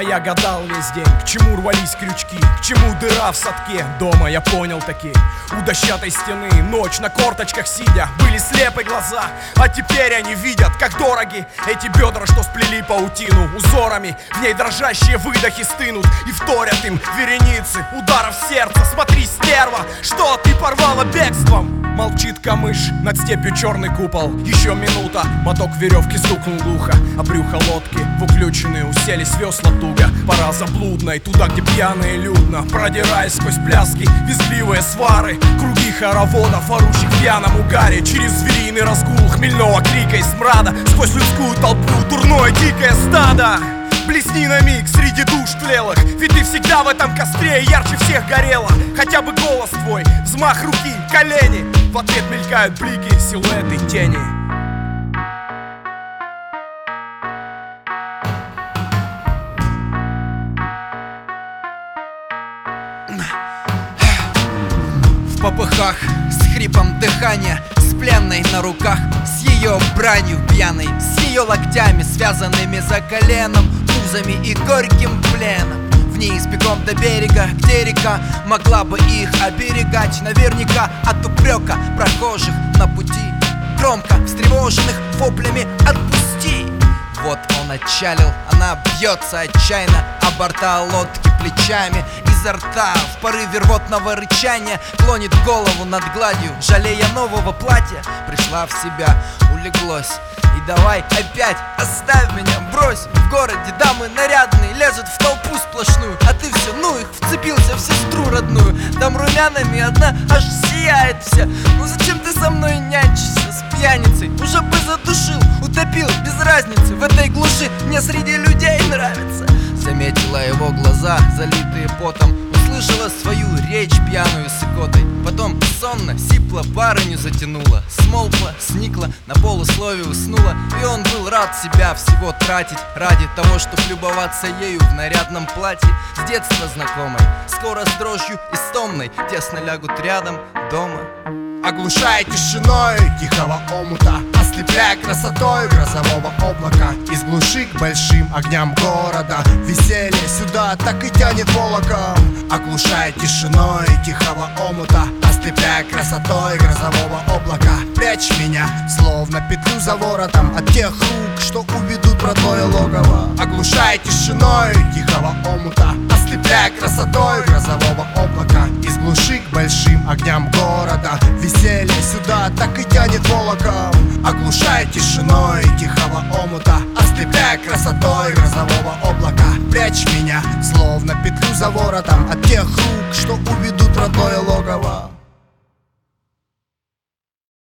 я гадал весь день, к чему рвались крючки, к чему дыра в садке. Дома я понял таки, у дощатой стены, ночь на корточках сидя, были слепы глаза, а теперь они видят, как дороги эти бедра, что сплели паутину узорами. В ней дрожащие выдохи стынут и вторят им вереницы ударов сердца. Смотри, стерва, что ты порвала бегством. Молчит камыш, над степью черный купол. Еще минута, моток веревки стукнул глухо, а брюхо лодки в уключенные уселись весла туго. Пора заблудной, туда, где пьяно и людно, продираясь сквозь пляски, визгливые свары, круги хороводов, орущих в пьяном угаре. Через звериный разгул хмельного крика и смрада, сквозь людскую толпу дурное дикое стадо. Блесни на миг среди душ тлелых, ведь ты всегда в этом костре ярче всех горела. Хотя бы голос твой, взмах руки, колени, в ответ мелькают блики, силуэты, тени. В попыхах, с хрипом дыхания, с пленной на руках, с ее бранью пьяной, с ее локтями, связанными за коленом, пузами и горьким пленом. В ней бегом до берега, где река могла бы их оберегать, наверняка от упрека прохожих на пути, громко встревоженных воплями «Отпусти!». Вот он отчалил, она бьется отчаянно о борта лодки плечами. Изо рта в порыве рвотного рычания клонит голову над гладью, жалея нового платья. Пришла в себя, улеглось. И давай опять оставь меня, брось. В городе дамы нарядные лезут в толпу сплошную, а ты все, ну их, вцепился в сестру родную. Там румянами одна аж сияет вся. Ну зачем ты со мной нянчишься, с пьяницей? Уже бы задушил, утопил, без разницы. В этой глуши мне среди людей нравится. Заметила его глаза, залитые потом, услышала свою речь пьяную с икотой. Потом сонно, сипло барыню затянула, смолкла, сникла, на полуслове уснула. И он был рад себя всего тратить ради того, чтоб любоваться ею в нарядном платье. С детства знакомой, скоро с дрожью истомной тесно лягут рядом дома. Оглушая тишиной тихого омута, ослепляя красотой грозового облака. Из глуши к большим огням города веселье сюда так и тянет волоком. Оглушая тишиной тихого омута, ослепляя красотой грозового облака. Прячь меня, словно петлю за воротом, от тех рук, что уведут в родное логово. Оглушая тишиной тихого омута, ослепляя красотой грозового облака. Из глуши к большим огням города веселье сюда так и тянет волоком. Оглушая тишиной тихого омута, ослепляя красотой грозового облака. Прячь меня, словно петлю за воротом, от тех рук, что уведут в родное логово.